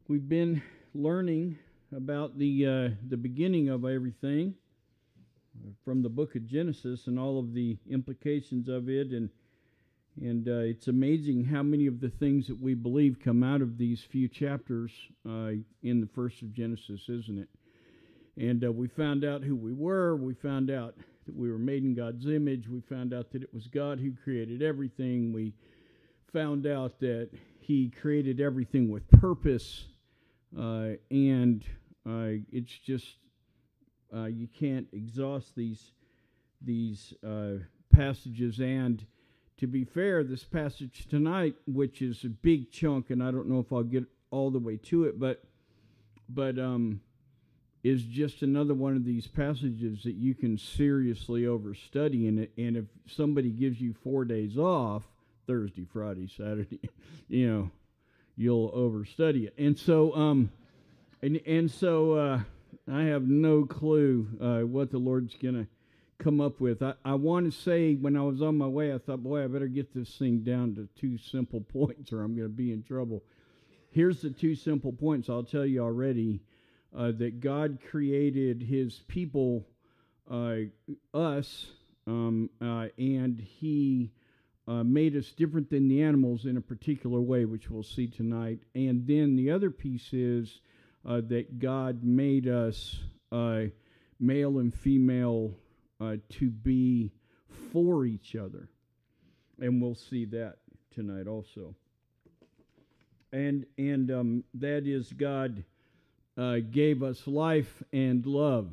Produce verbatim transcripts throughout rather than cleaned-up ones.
We've been learning about the uh, the beginning of everything from the book of Genesis and all of the implications of it, and and uh, it's amazing how many of the things that we believe come out of these few chapters uh, in the first of Genesis, isn't it? And uh, we found out who we were. We found out that we were made in God's image. We found out that it was God who created everything. We found out that He created everything with purpose. Uh, and uh, it's just uh, you can't exhaust these these uh, passages. And to be fair, this passage tonight, which is a big chunk, and I don't know if I'll get all the way to it, but but um, is just another one of these passages that you can seriously overstudy. And and if somebody gives you four days off, Thursday, Friday, Saturday, you know, you'll overstudy it. And so, um, and and so, uh, I have no clue uh, what the Lord's gonna come up with. I, I want to say when I was on my way, I thought, boy, I better get this thing down to two simple points, or I'm gonna be in trouble. Here's the two simple points. I'll tell you already uh, that God created His people, uh, us, um, uh, and He. Uh, made us different than the animals in a particular way, which we'll see tonight. And then the other piece is uh, that God made us uh, male and female uh, to be for each other. And we'll see that tonight also. And and um, that is God uh, gave us life and love.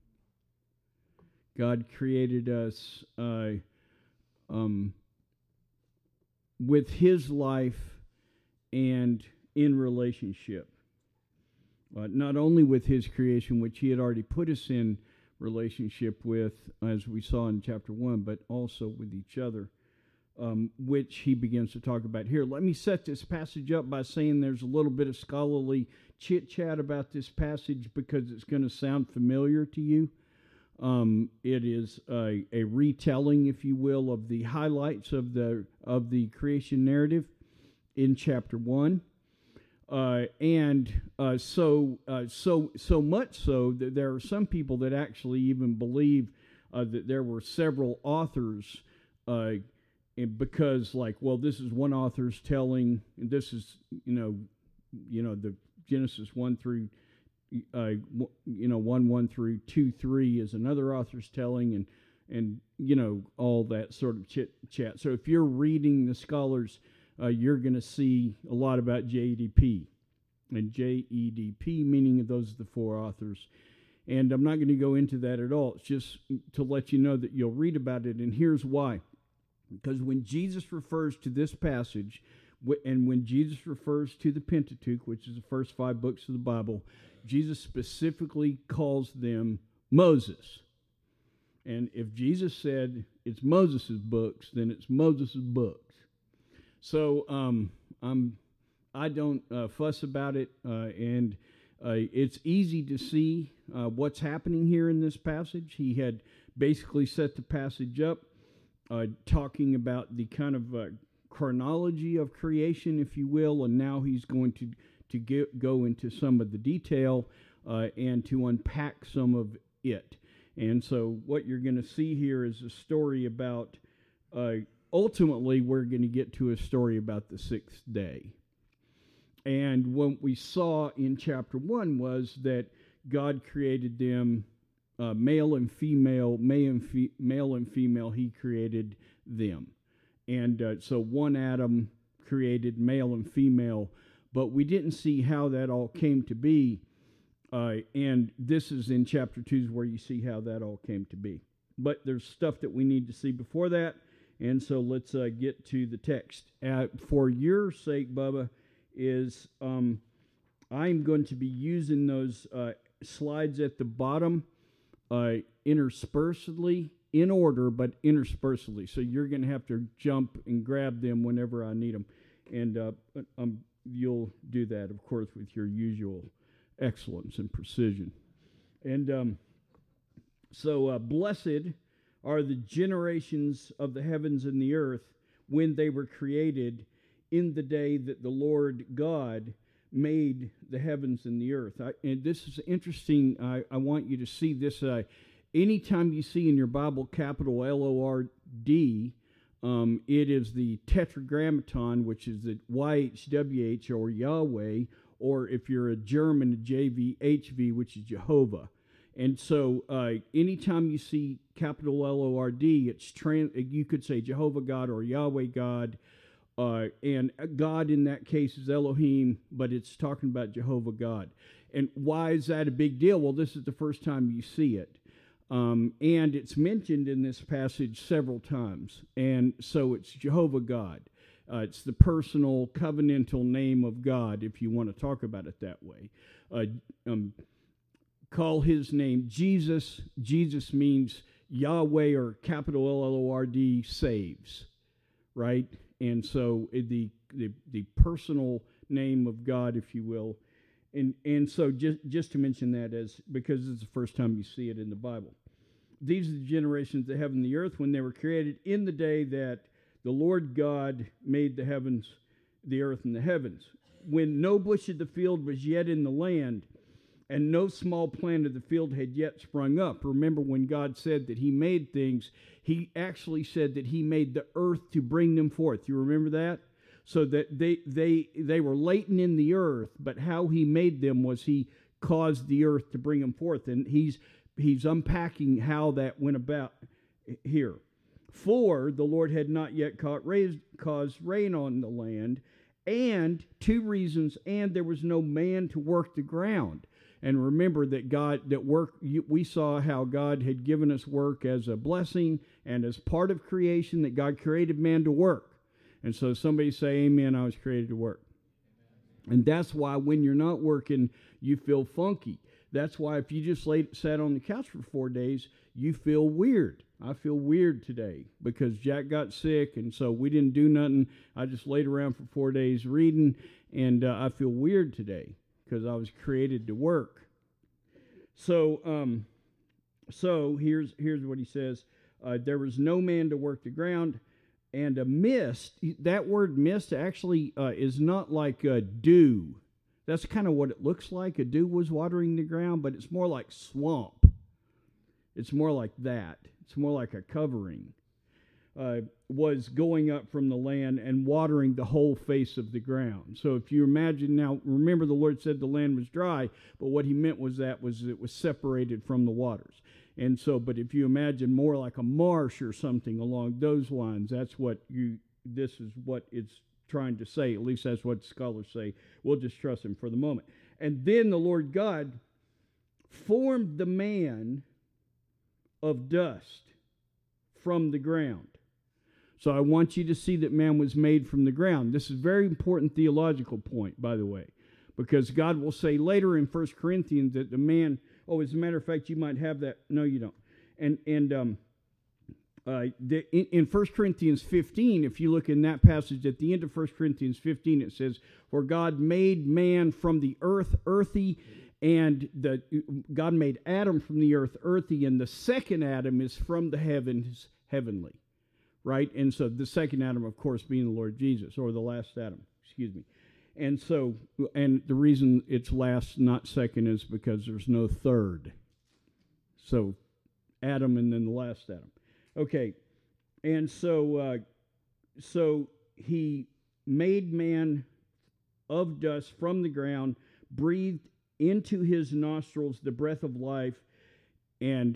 God created us uh, um with His life and in relationship. Uh, not only with His creation, which He had already put us in relationship with, as we saw in chapter one, but also with each other, um, which He begins to talk about here. Let me set this passage up by saying there's a little bit of scholarly chit-chat about this passage because it's going to sound familiar to you. Um, it is a, a retelling, if you will, of the highlights of the of the creation narrative in chapter one, uh, and uh, so uh, so so much so that there are some people that actually even believe uh, that there were several authors, uh, and because like, well, this is one author's telling, and this is you know, you know the Genesis one through. Uh, you know, one one through two three is another author's telling, and and you know all that sort of chit chat. So if you're reading the scholars, uh, you're going to see a lot about J E D P, and J E D P meaning those are the four authors. And I'm not going to go into that at all. It's just to let you know that you'll read about it, and here's why. Because when Jesus refers to this passage, and when Jesus refers to the Pentateuch, which is the first five books of the Bible, Jesus specifically calls them Moses. And if Jesus said it's Moses' books, then it's Moses' books. So um, I'm, I don't uh, fuss about it, uh, and uh, it's easy to see uh, what's happening here in this passage. He had basically set the passage up, uh, talking about the kind of uh, chronology of creation, if you will, and now he's going to to get, go into some of the detail uh, and to unpack some of it. And so what you're going to see here is a story about, uh, ultimately we're going to get to a story about the sixth day. And what we saw in chapter one was that God created them uh, male and female, male and, fe- male and female, He created them. And uh, so one Adam created male and female, but we didn't see how that all came to be. Uh, and this is in chapter two where you see how that all came to be. But there's stuff that we need to see before that. And so let's uh, get to the text. Uh, for your sake, Bubba, is um, I'm going to be using those uh, slides at the bottom uh, interspersedly, in order, but interspersedly. So you're going to have to jump and grab them whenever I need them. And uh, um, you'll do that, of course, with your usual excellence and precision. And um, so uh, blessed are the generations of the heavens and the earth when they were created in the day that the Lord God made the heavens and the earth. I, and this is interesting. I, I want you to see this. Uh, anytime you see in your Bible capital L O R D, um, it is the tetragrammaton, which is the Y H W H or Yahweh, or if you're a German, J V H V, which is Jehovah. And so uh, anytime you see capital L O R D, it's trans- you could say Jehovah God or Yahweh God. Uh, and God in that case is Elohim, but it's talking about Jehovah God. And why is that a big deal? Well, this is the first time you see it. Um, and it's mentioned in this passage several times. And so it's Jehovah God. Uh, it's the personal covenantal name of God, if you want to talk about it that way. Uh, um, call his name Jesus. Jesus means Yahweh, or capital L O R D, saves, right? And so the, the the personal name of God, if you will. And and so just, just to mention that, as because it's the first time you see it in the Bible. These are the generations that heaven and the earth when they were created in the day that the Lord God made the heavens, the earth, and the heavens. When no bush of the field was yet in the land, and no small plant of the field had yet sprung up. Remember, when God said that he made things, he actually said that he made the earth to bring them forth. You remember that? So that they they they were latent in the earth, but how he made them was he caused the earth to bring them forth. And he's he's unpacking how that went about here. For the Lord had not yet caused rain on the land, and two reasons, and there was no man to work the ground. And remember that God, that work, we saw how God had given us work as a blessing and as part of creation, that God created man to work. And so somebody say, amen, I was created to work. And that's why when you're not working, you feel funky. That's why if you just laid, sat on the couch for four days, you feel weird. I feel weird today because Jack got sick, and so we didn't do nothing. I just laid around for four days reading, and uh, I feel weird today because I was created to work. So, um, so here's here's what he says: uh, there was no man to work the ground, and a mist. That word mist actually uh, is not like a dew. That's kind of what it looks like. A dew was watering the ground, but it's more like swamp. It's more like that. It's more like a covering. Uh, was going up from the land and watering the whole face of the ground. So if you imagine now, remember the Lord said the land was dry, but what he meant was that was it was separated from the waters. And so, but if you imagine more like a marsh or something along those lines, that's what you, this is what it's trying to say. At least that's what scholars say. We'll just trust him for the moment. And then the Lord God formed the man of dust from the ground. So I want you to see that man was made from the ground. This is a very important theological point, by the way, because God will say later in First Corinthians that the man, oh, as a matter of fact, you might have that. No, you don't. And and um, uh, the, in, in First Corinthians fifteen, if you look in that passage, at the end of First Corinthians fifteen, it says, for God made man from the earth earthy, and the God made Adam from the earth earthy, and the second Adam is from the heavens heavenly. Right? And so the second Adam, of course, being the Lord Jesus, or the last Adam, excuse me. And so, and the reason it's last, not second, is because there's no third. So, Adam and then the last Adam. Okay. And so, uh, so he made man of dust from the ground, breathed into his nostrils the breath of life, and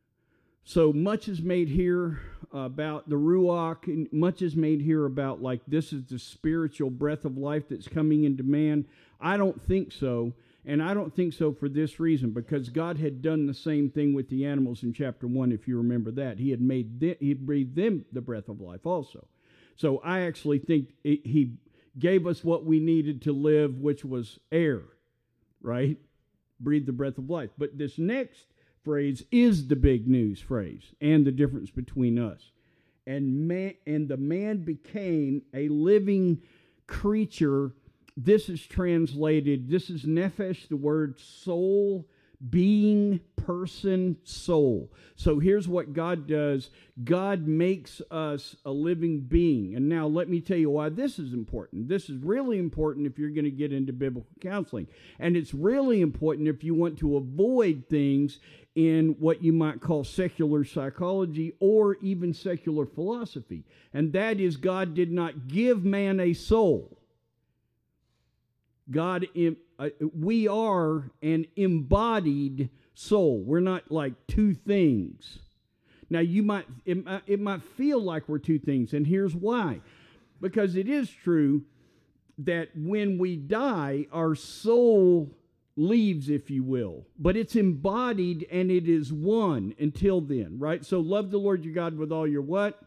so much is made here about the Ruach, and much is made here about like this is the spiritual breath of life that's coming into man. I don't think so, and I don't think so for this reason, because God had done the same thing with the animals in chapter one, if you remember that. He had made them, he breathed them the breath of life also. So I actually think it, he gave us what we needed to live, which was air, right? Breathe the breath of life. But this next phrase is the big news phrase and the difference between us. And man, and the man became a living creature. This is translated, this is nephesh, the word soul, being, person, soul. So here's what God does. God makes us a living being. And now let me tell you why this is important. This is really important if you're going to get into biblical counseling. And it's really important if you want to avoid things in what you might call secular psychology or even secular philosophy. And that is, God did not give man a soul. God, uh, we are an embodied soul. We're not like two things. Now, you might it, it might feel like we're two things, and here's why. Because it is true that when we die, our soul leaves, if you will, but it's embodied and it is one until then, right? So love the Lord your God with all your what?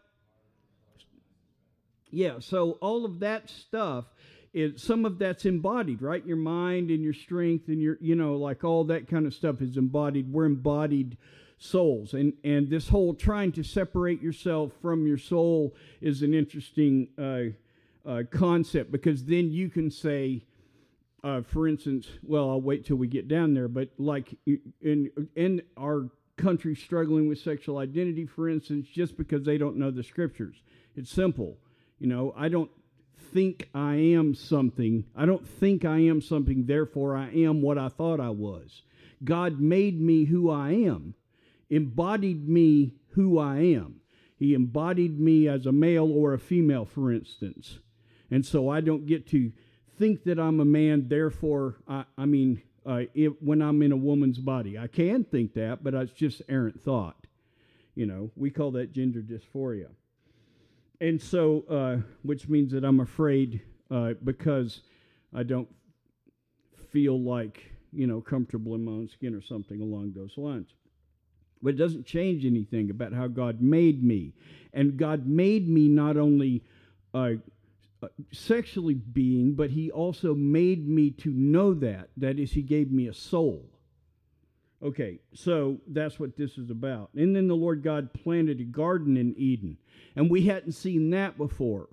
Yeah, so all of that stuff, is, some of that's embodied, right? Your mind and your strength and your, you know, like all that kind of stuff is embodied. We're embodied souls. And, and this whole trying to separate yourself from your soul is an interesting uh, uh, concept, because then you can say, uh, for instance, well, I'll wait till we get down there, but like in, in our country struggling with sexual identity, for instance, just because they don't know the scriptures. It's simple. You know, I don't think I am something. I don't think I am something, therefore I am what I thought I was. God made me who I am, embodied me who I am. He embodied me as a male or a female, for instance. And so I don't get to think that I'm a man, therefore, I, I mean, uh, it, when I'm in a woman's body. I can think that, but it's just errant thought. You know, we call that gender dysphoria. And so, uh, which means that I'm afraid uh, because I don't feel like, you know, comfortable in my own skin or something along those lines. But it doesn't change anything about how God made me. And God made me not only uh, sexually being, but he also made me to know that. That is, he gave me a soul. Okay, so that's what this is about. And then the Lord God planted a garden in Eden. And we hadn't seen that before.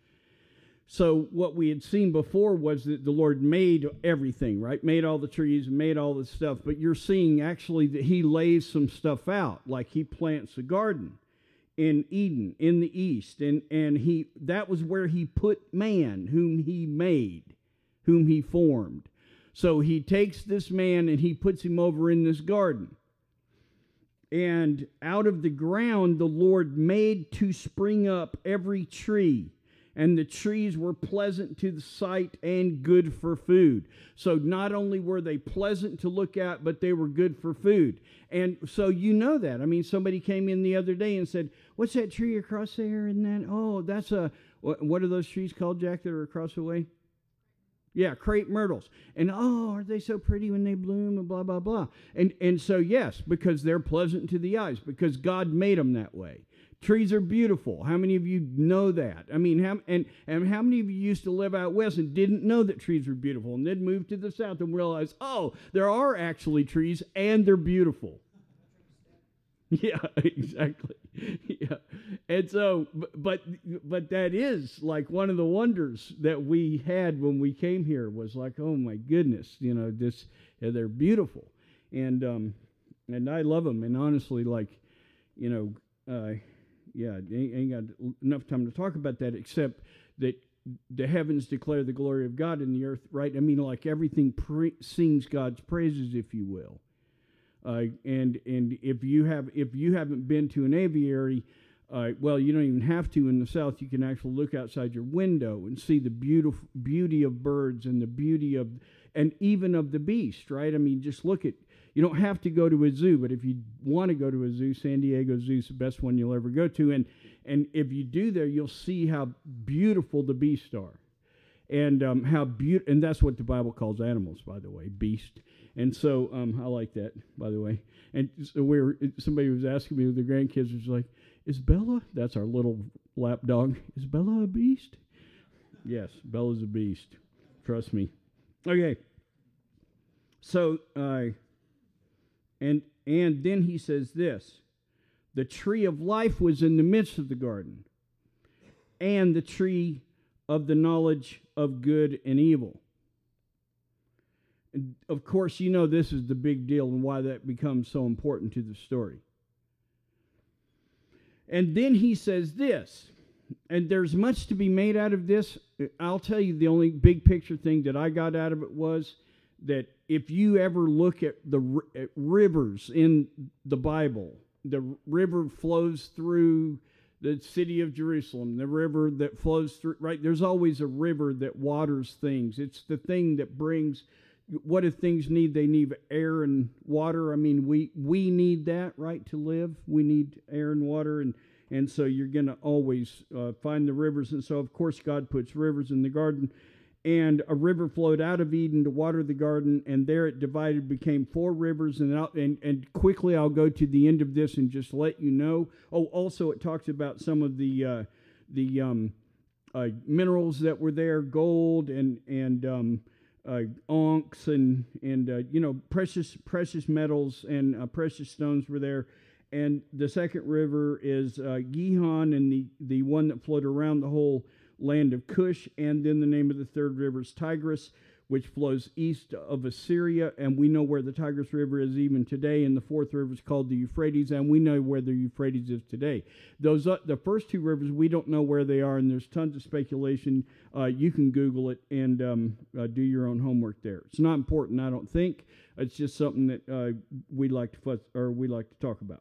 So what we had seen before was that the Lord made everything, right? Made all the trees, made all the stuff. But you're seeing actually that he lays some stuff out, like he plants a garden in Eden, in the east. And, and he that was where he put man, whom he made, whom he formed. So he takes this man and he puts him over in this garden. And out of the ground the Lord made to spring up every tree. And the trees were pleasant to the sight and good for food. So not only were they pleasant to look at, but they were good for food. And so you know that. I mean, somebody came in the other day and said, what's that tree across there? And then, oh, that's a, what are those trees called, Jack, that are across the way? Yeah, crepe myrtles. And, oh, aren't they so pretty when they bloom and blah, blah, blah. And and so, yes, because they're pleasant to the eyes, because God made them that way. Trees are beautiful. How many of you know that? I mean, how, and, and how many of you used to live out west and didn't know that trees were beautiful and then moved to the south and realized, oh, there are actually trees and they're beautiful? Yeah, exactly. Yeah. And so, but but that is like one of the wonders that we had when we came here, was like, oh my goodness, you know, this, yeah, they're beautiful. And um and I love them. And honestly, like, you know, uh yeah, ain't, ain't got enough time to talk about that, except that the heavens declare the glory of God in the earth, right? I mean, like everything pre- sings God's praises, if you will. Uh, and and if you have if you haven't been to an aviary, uh, well, you don't even have to. In the South, you can actually look outside your window and see the beautiful beauty of birds and the beauty of, and even of the beast, right? I mean, just look at. You don't have to go to a zoo, but if you want to go to a zoo, San Diego Zoo is the best one you'll ever go to. And and if you do there, you'll see how beautiful the beasts are, and um, how beautiful. And that's what the Bible calls animals, by the way, beast. And so um, I like that, by the way. And so we were, somebody was asking me with their grandkids, was like, is Bella, that's our little lap dog, is Bella a beast? Yes, Bella's a beast. Trust me. Okay. So, uh, and and then he says this, the tree of life was in the midst of the garden, and the tree of the knowledge of good and evil. of course, you know this is the big deal and why that becomes so important to the story. And then he says this, and there's much to be made out of this. I'll tell you, the only big picture thing that I got out of it was that if you ever look at the at rivers in the Bible, the river flows through the city of Jerusalem, the river that flows through, right? There's always a river that waters things. It's the thing that brings, what do things need? They need air and water. I mean, we, we need that, right, to live. We need air and water, and, and so you're going to always uh, find the rivers. And so, of course, God puts rivers in the garden. And a river flowed out of Eden to water the garden, and there it divided, became four rivers. And, I'll, and and quickly I'll go to the end of this and just let you know. Oh, also it talks about some of the uh, the um, uh, minerals that were there, gold and and um, uh, onyx and and uh, you know precious precious metals and uh, precious stones were there. And the second river is uh, Gihon, and the the one that flowed around the whole land of Cush. And then the name of the third river is Tigris, which flows east of Assyria, and we know where the Tigris River is even today. And the fourth river is called the Euphrates, and we know where the Euphrates is today. Those uh, the first two rivers, we don't know where they are, and there's tons of speculation. Uh, you can Google it and um, uh, do your own homework there. It's not important, I don't think. It's just something that uh, we like to fuss, or we like to talk about.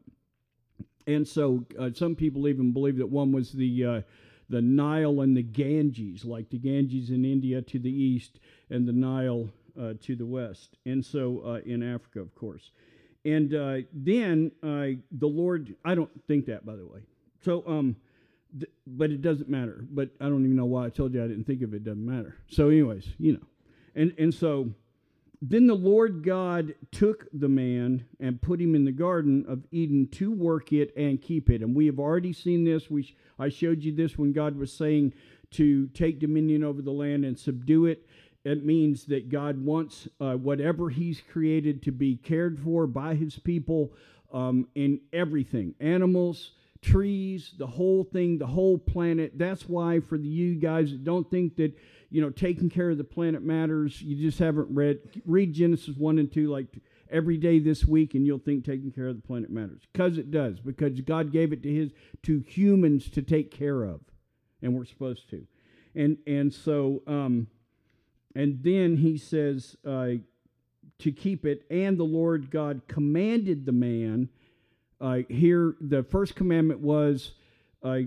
And so uh, some people even believe that one was the uh, the Nile and the Ganges, like the Ganges in India to the east and the Nile uh, to the west. And so uh, in Africa, of course. And uh, then uh, the Lord, I don't think that, by the way. So, um, th- but it doesn't matter. But I don't even know why I told you I didn't think of it. It doesn't matter. So anyways, you know. And, and so then the Lord God took the man and put him in the Garden of Eden to work it and keep it. And we have already seen this. We sh- I showed you this when God was saying to take dominion over the land and subdue it. It means that God wants uh, whatever he's created to be cared for by his people um, in everything. Animals, trees, the whole thing, the whole planet. That's why for the, you guys that don't think that, you know, taking care of the planet matters, you just haven't read, read Genesis one and two like every day this week, and you'll think taking care of the planet matters. Because it does, because God gave it to his to humans to take care of, and we're supposed to. And and so, um, and then he says uh, to keep it, and the Lord God commanded the man. Uh, here, the first commandment was uh,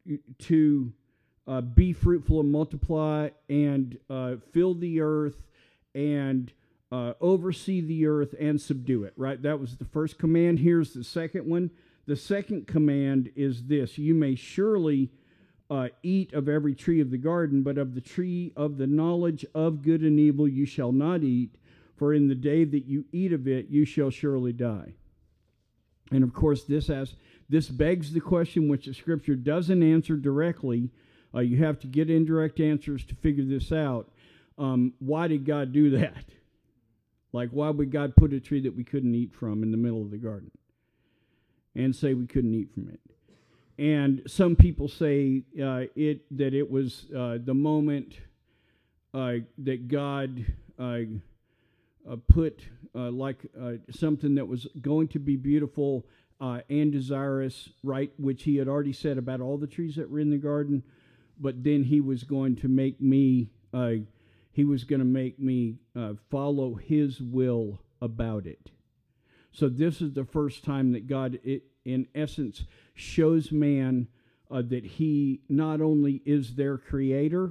to uh, be fruitful and multiply and uh, fill the earth and uh, oversee the earth and subdue it, right? That was the first command. Here's the second one. The second command is this: you may surely uh, eat of every tree of the garden, but of the tree of the knowledge of good and evil you shall not eat, for in the day that you eat of it you shall surely die. And of course, this has this begs the question, which the Scripture doesn't answer directly. Uh, you have to get indirect answers to figure this out. Um, why did God do that? Like, why would God put a tree that we couldn't eat from in the middle of the garden and say we couldn't eat from it? And some people say uh, it that it was uh, the moment uh, that God uh, uh, put uh, like uh, something that was going to be beautiful uh, and desirous, right, which he had already said about all the trees that were in the garden, but then he was going to make me, uh, he was going to make me uh, follow his will about it. So this is the first time that God, it, in essence, shows man uh, that he not only is their creator,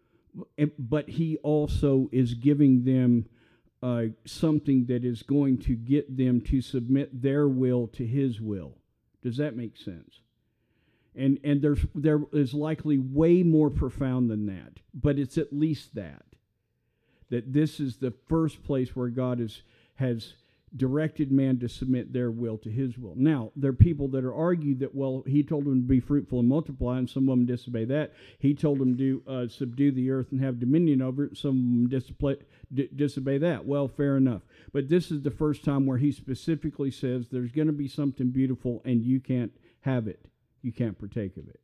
but he also is giving them uh, something that is going to get them to submit their will to his will. Does that make sense? And and there's there is likely way more profound than that, but it's at least that. That this is the first place where God is, has directed man to submit their will to his will. Now, there are people that are argue that, well, he told them to be fruitful and multiply, and some of them disobey that. He told them to uh, subdue the earth and have dominion over it. Some of them disobey, d- disobey that. Well, fair enough. But this is the first time where he specifically says there's going to be something beautiful and you can't have it. You can't partake of it.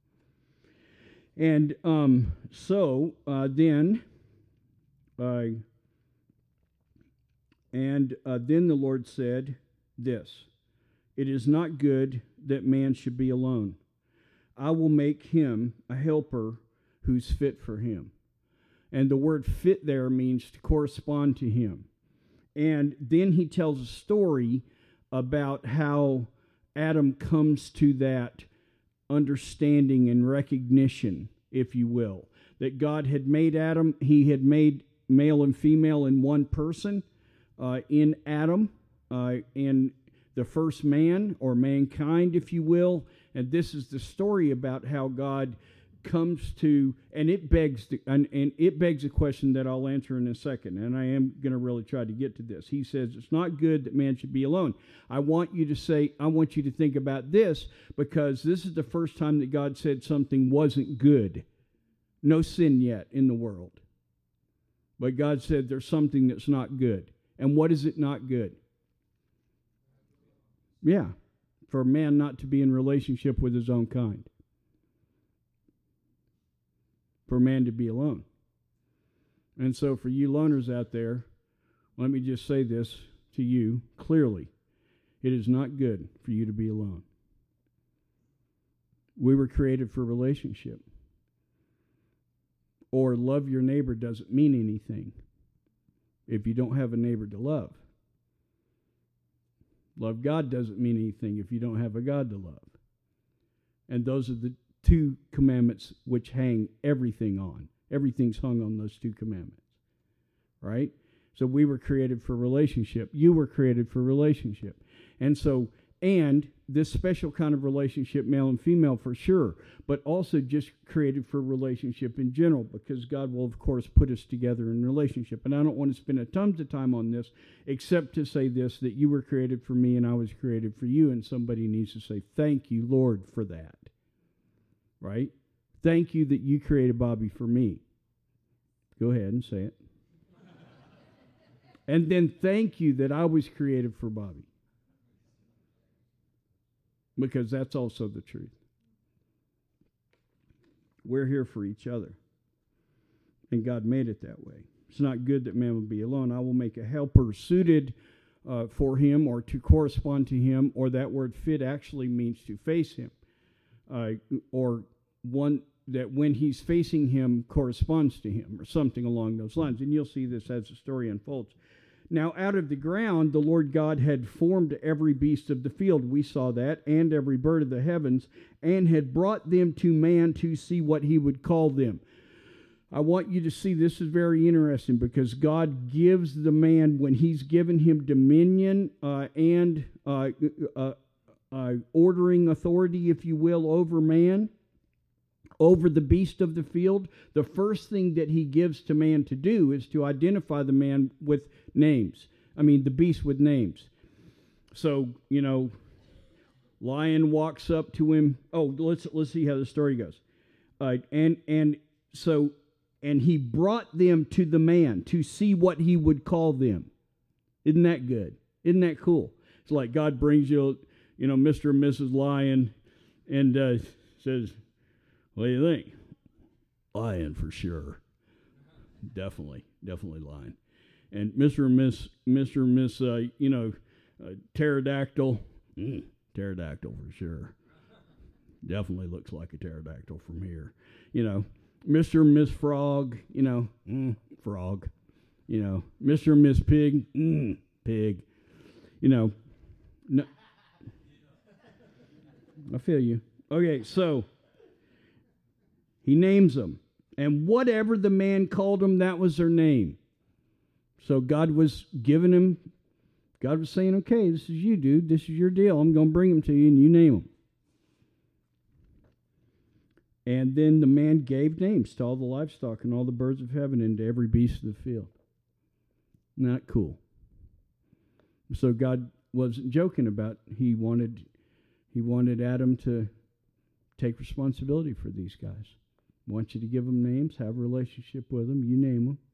And um, so uh, then... Uh, And uh, then the Lord said this, "It is not good that man should be alone. I will make him a helper who's fit for him." And the word fit there means to correspond to him. And then he tells a story about how Adam comes to that understanding and recognition, if you will, that God had made Adam, he had made male and female in one person, uh, in Adam, uh, in the first man, or mankind, if you will. And this is the story about how God comes to, and it begs the, and, and it begs a question that I'll answer in a second, and I am going to really try to get to this. He says it's not good that man should be alone. I want you to say, I want you to think about this, because this is the first time that God said something wasn't good. No sin yet in the world. But God said there's something that's not good. And what is it not good? Yeah, for a man not to be in relationship with his own kind. For a man to be alone. And so for you loners out there, let me just say this to you clearly. It is not good for you to be alone. We were created for relationship. Or love your neighbor doesn't mean anything if you don't have a neighbor to love. Love God doesn't mean anything if you don't have a God to love. And those are the two commandments which hang everything on. Everything's hung on those two commandments. Right? So we were created for relationship. You were created for relationship. And so, and this special kind of relationship, male and female for sure, but also just created for relationship in general, because God will, of course, put us together in relationship. And I don't want to spend a tons of time on this, except to say this, that you were created for me and I was created for you, and somebody needs to say, thank you, Lord, for that. Right? Thank you that you created Bobby for me. Go ahead and say it. And then thank you that I was created for Bobby. Because that's also the truth. We're here for each other. And God made it that way. It's not good that man would be alone. I will make a helper suited uh, for him, or to correspond to him, or that word fit actually means to face him. Uh, or one that when he's facing him corresponds to him, or something along those lines. And you'll see this as the story unfolds. Now out of the ground the Lord God had formed every beast of the field, we saw that, and every bird of the heavens, and had brought them to man to see what he would call them. I want you to see this is very interesting, because God gives the man, when he's given him dominion uh, and uh, uh, uh, ordering authority, if you will, over man, over the beast of the field, the first thing that he gives to man to do is to identify the man with names. I mean, the beast with names. So, you know, lion walks up to him. Oh, let's let's see how the story goes. Uh, and and so, and he brought them to the man to see what he would call them. Isn't that good? Isn't that cool? It's like God brings you, you know, Mister and Missus Lion, and uh, says, what do you think? Lion for sure. Definitely, definitely lion. And Mister and Miss, Mister and Miss, uh, you know, uh, pterodactyl. Mm, pterodactyl for sure. Definitely looks like a pterodactyl from here. You know, Mister and Miss Frog, you know, mm, frog. You know, Mister and Miss Pig, mm, pig. You know, no. I feel you. Okay, so he names them. And whatever the man called them, that was their name. So God was giving him, God was saying, okay, this is you, dude. This is your deal. I'm going to bring them to you, and you name them. And then the man gave names to all the livestock and all the birds of heaven and to every beast of the field. Not cool. So God wasn't joking about, he wanted, he wanted Adam to take responsibility for these guys. I want you to give them names, have a relationship with them, you name them.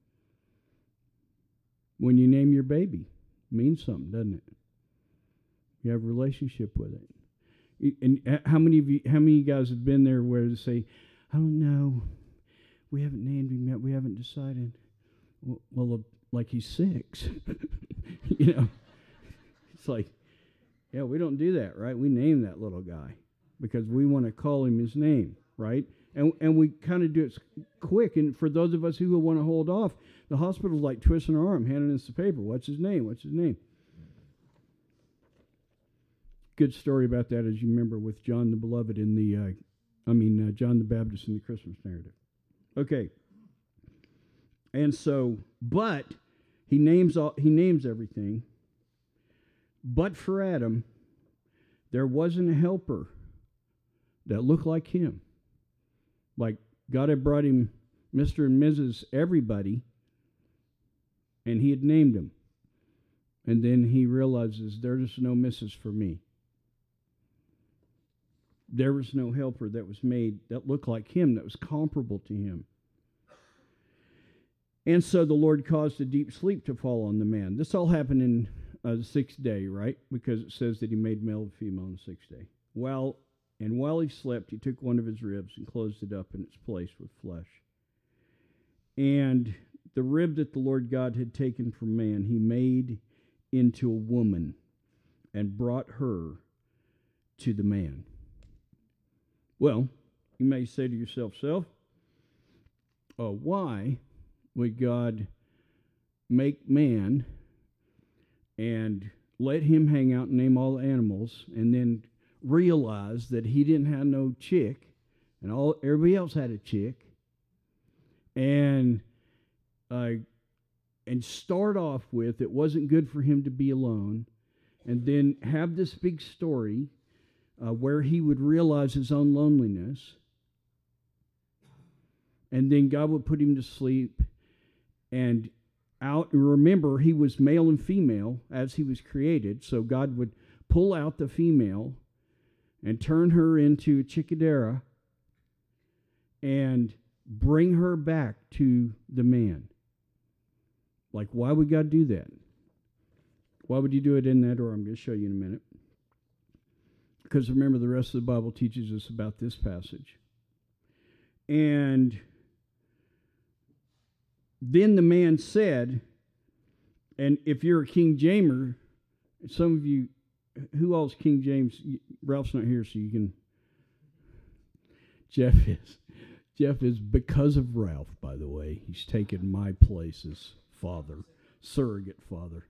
When you name your baby, it means something, doesn't it? You have a relationship with it. And how many of you, how many of you guys have been there where they say, I don't know, we haven't named him yet, we haven't decided. Well, well like he's six. You know, it's like, yeah, we don't do that, right? We name that little guy because we want to call him his name, right? And and we kind of do it quick. And for those of us who want to hold off, the hospital's like twisting our arm, handing us the paper. What's his name? What's his name? Good story about that, as you remember, with John the Beloved in the, uh, I mean, uh, John the Baptist in the Christmas narrative. Okay. And so, but he names all, he names everything. But for Adam, there wasn't a helper that looked like him. Like God had brought him Mister and Missus Everybody, and he had named him. And then he realizes there's no Missus for me. There was no helper that was made that looked like him, that was comparable to him. And so the Lord caused a deep sleep to fall on the man. This all happened in uh, the sixth day, right? Because it says that he made male and female on the sixth day. Well, and while he slept, he took one of his ribs and closed it up in its place with flesh. And the rib that the Lord God had taken from man, he made into a woman and brought her to the man. Well, you may say to yourself, self, oh, why would God make man and let him hang out and name all the animals and then realize that he didn't have no chick and all everybody else had a chick and uh, and start off with it wasn't good for him to be alone and then have this big story Uh, where he would realize his own loneliness. And then God would put him to sleep and out. And remember, he was male and female as he was created. So God would pull out the female and turn her into a chickadera and bring her back to the man. Like, why would God do that? Why would he do it in that order? I'm going to show you in a minute. Because remember, the rest of the Bible teaches us about this passage. And then the man said, and if you're a King Jamer, some of you, who else King James? Ralph's not here, so you can. Jeff is. Jeff is, because of Ralph, by the way. He's taken my place as father, surrogate father.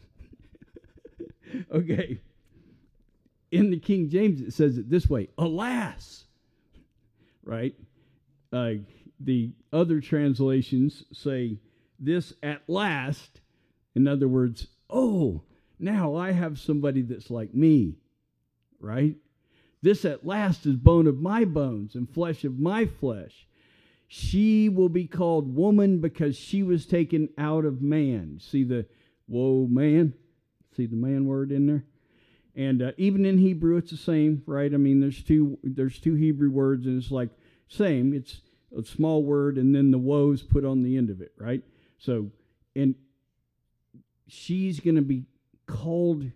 Okay. In the King James, it says it this way, alas, right? Uh, the other translations say this at last. In other words, oh, now I have somebody that's like me, right? This at last is bone of my bones and flesh of my flesh. She will be called woman because she was taken out of man. See the, whoa, man? See the man word in there? And uh, even in Hebrew, it's the same, right? I mean, there's two there's two Hebrew words, and it's like same. It's a small word, and then the woes put on the end of it, right? So, and she's going to be called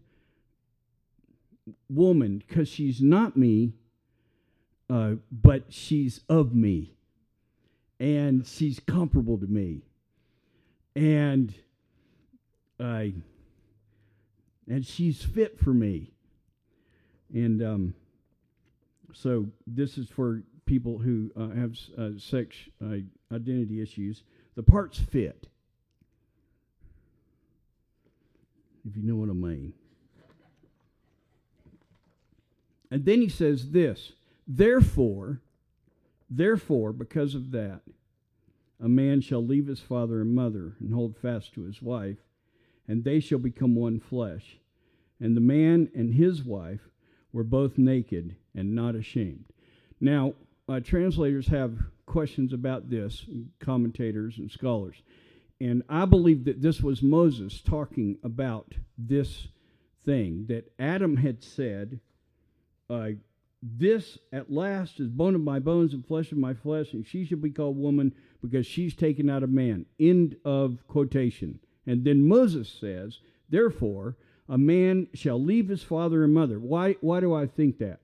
woman because she's not me, uh, but she's of me, and she's comparable to me, and I. Uh, And she's fit for me. And um, so this is for people who uh, have uh, sex uh, identity issues. The parts fit, if you know what I mean. And then he says this, therefore, therefore, because of that, a man shall leave his father and mother and hold fast to his wife, and they shall become one flesh. And the man and his wife were both naked and not ashamed. Now, uh, translators have questions about this, commentators and scholars. And I believe that this was Moses talking about this thing, that Adam had said, uh, this at last is bone of my bones and flesh of my flesh, and she shall be called woman because she's taken out of man. End of quotation. And then Moses says, therefore, a man shall leave his father and mother. Why, why do I think that?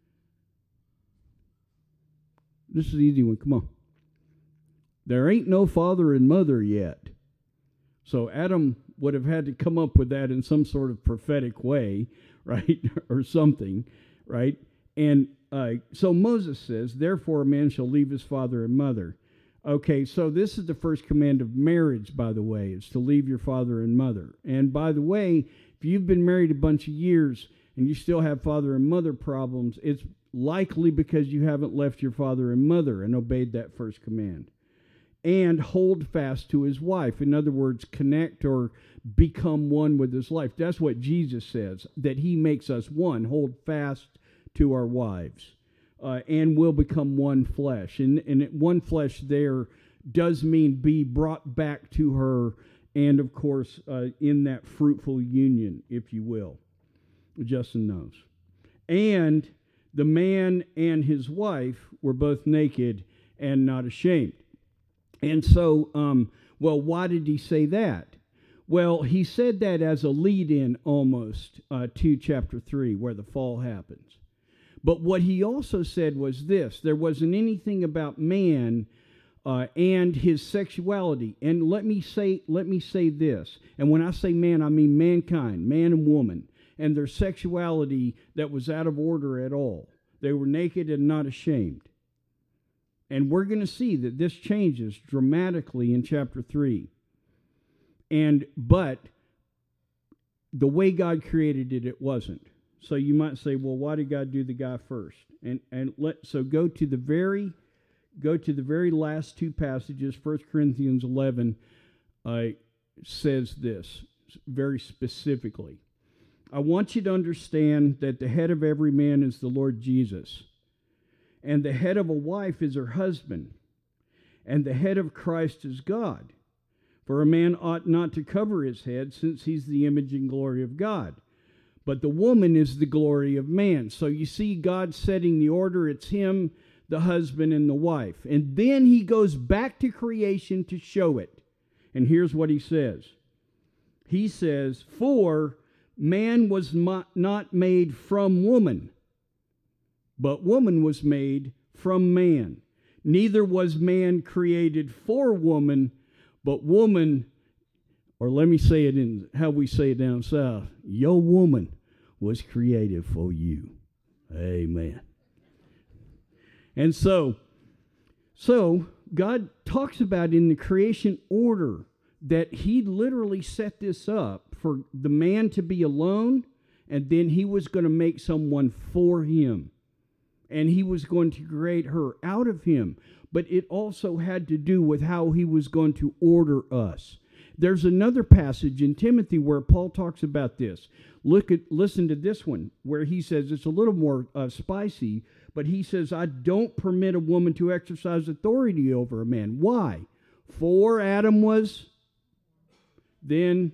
This is an easy one. Come on. There ain't no father and mother yet. So Adam would have had to come up with that in some sort of prophetic way, right, or something, right? And uh, so Moses says, therefore a man shall leave his father and mother. Okay, so this is the first command of marriage, by the way, is to leave your father and mother. And by the way, if you've been married a bunch of years and you still have father and mother problems, it's likely because you haven't left your father and mother and obeyed that first command. And hold fast to his wife. In other words, connect or become one with his life. That's what Jesus says, that he makes us one. Hold fast to our wives. Uh, and will become one flesh. And, and one flesh there does mean be brought back to her, and of course, uh, in that fruitful union, if you will. Justin knows. And the man and his wife were both naked and not ashamed. And so, um, well, why did he say that? Well, he said that as a lead-in almost uh, to chapter three, where the fall happens. But what he also said was this: there wasn't anything about man uh, and his sexuality. And let me say, let me say this. And when I say man, I mean mankind, man and woman, and their sexuality that was out of order at all. They were naked and not ashamed. And we're going to see that this changes dramatically in chapter three. And but the way God created it, it wasn't. So you might say, well, why did God do the guy first? And and let so go to the very go to the very last two passages. First Corinthians eleven uh, says this very specifically. I want you to understand that the head of every man is the Lord Jesus, and the head of a wife is her husband, and the head of Christ is God. For a man ought not to cover his head, since he's the image and glory of God. But the woman is the glory of man. So you see God setting the order. It's him, the husband, and the wife. And then he goes back to creation to show it. And here's what he says. He says, for man was not made from woman, but woman was made from man. Neither was man created for woman, but woman, or let me say it in how we say it down south, your woman was created for you. Amen. And so, so God talks about in the creation order that he literally set this up for the man to be alone, and then he was going to make someone for him. And he was going to create her out of him. But it also had to do with how he was going to order us. There's another passage in Timothy where Paul talks about this. Look at, listen to this one, where he says, it's a little more uh, spicy, but he says, I don't permit a woman to exercise authority over a man. Why? For Adam was then.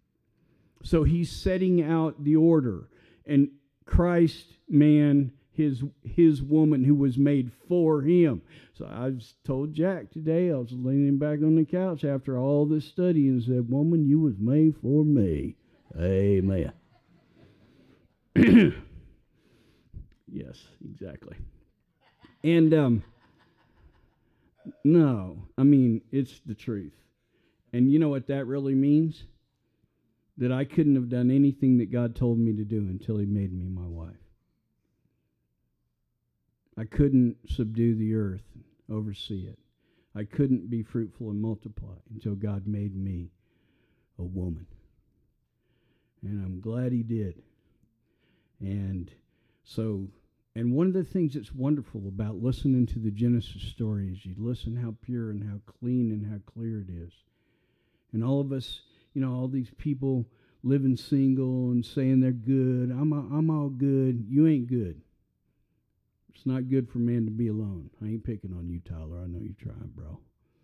So he's setting out the order. And Christ, man, his his woman who was made for him. So I just told Jack today, I was leaning back on the couch after all this study and said, woman, you was made for me. Amen. Yes, exactly. And um, no, I mean, it's the truth. And you know what that really means? That I couldn't have done anything that God told me to do until he made me my wife. I couldn't subdue the earth, oversee it. I couldn't be fruitful and multiply until God made me a woman. And I'm glad he did. And so, and one of the things that's wonderful about listening to the Genesis story is you listen how pure and how clean and how clear it is. And all of us, you know, all these people living single and saying they're good. I'm, I'm all good. You ain't good. It's not good for man to be alone. I ain't picking on you, Tyler. I know you're trying, bro.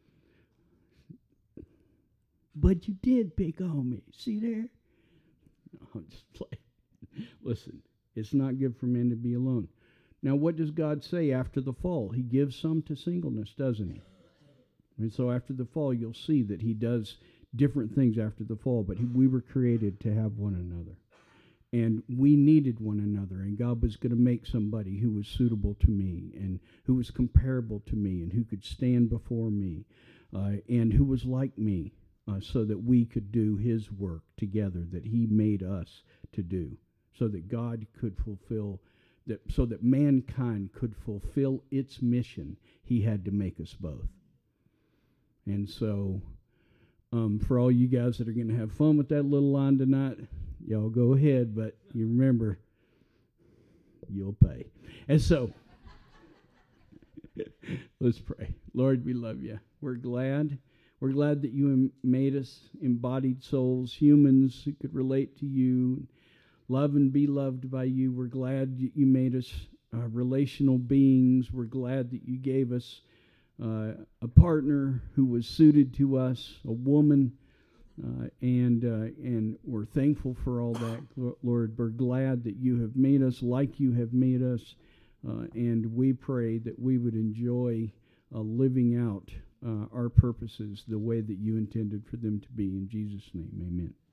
But you did pick on me. See there? No, I'm just playing. Listen, it's not good for men to be alone. Now, what does God say after the fall? He gives some to singleness, doesn't he? And so after the fall, you'll see that he does different things after the fall, but he, we were created to have one another. And we needed one another, and God was going to make somebody who was suitable to me and who was comparable to me and who could stand before me uh, and who was like me. uh, so that we could do his work together that he made us to do, so that God could fulfill that, so that mankind could fulfill its mission. He had to make us both. And so um, for all you guys that are going to have fun with that little line tonight, y'all go ahead, but you remember, you'll pay. And so let's pray. Lord, we love you. We're glad. We're glad that you em- made us embodied souls, humans who could relate to you, love and be loved by you. We're glad that you made us uh, relational beings. We're glad that you gave us uh, a partner who was suited to us, a woman, uh, and uh, and we're thankful for all that, Lord. We're glad that you have made us like you have made us, uh, and we pray that we would enjoy uh, living out uh, our purposes the way that you intended for them to be. In Jesus' name, amen.